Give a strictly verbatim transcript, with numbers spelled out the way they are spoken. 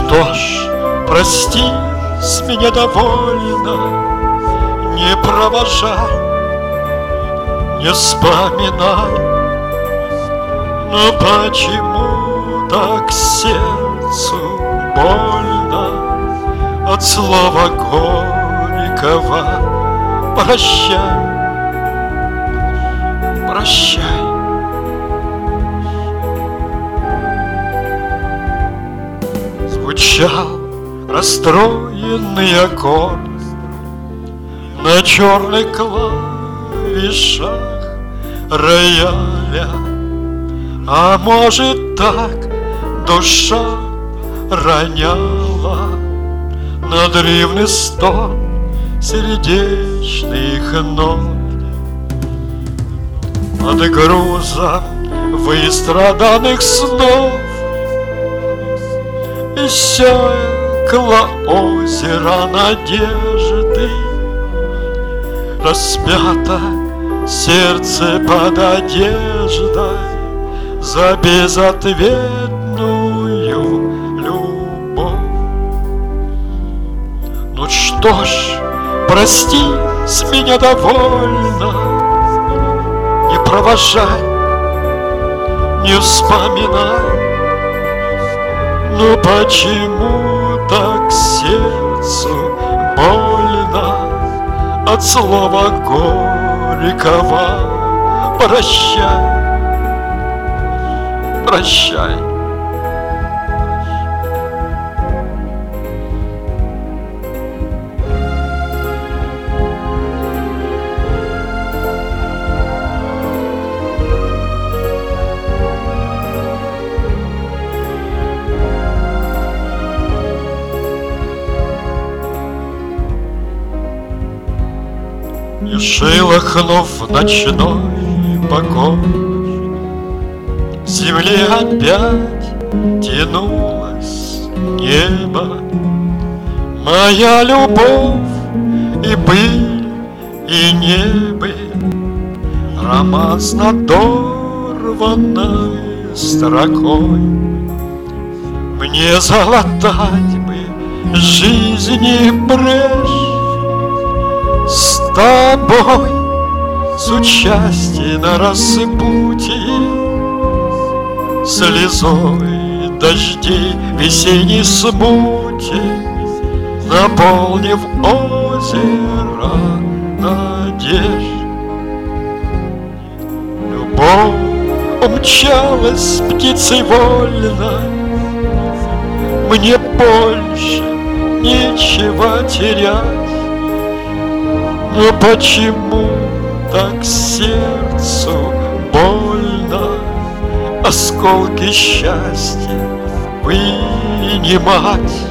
что ж, прости, с меня довольно, не провожай, не вспоминай. Но почему так сердцу больно от слова горького? Прощай, прощай. Звучал расстроенный аккорд на черных клавишах рояля. А может, так душа роняла надрывный стон сердечных нот. Под грузом выстраданных снов иссякло озеро надежды, распято сердце под одеждой за безответную любовь. Ну что ж, прости, с меня довольно, не провожай, не вспоминай. Но почему так сердцу больно от слова горького? Прощай, прощай. И шелохнув ночной покой, в земле опять тянулось небо. Моя любовь и быль, и небы, роман с надорванной строкой. Мне залатать бы жизни брешь с тобой, с участием на распутье, слезой дождей весенней смути, наполнив озеро надежд. Любовь умчалась птицей вольной, мне больше нечего терять. Но почему так сердцу больно осколки счастья вынимать?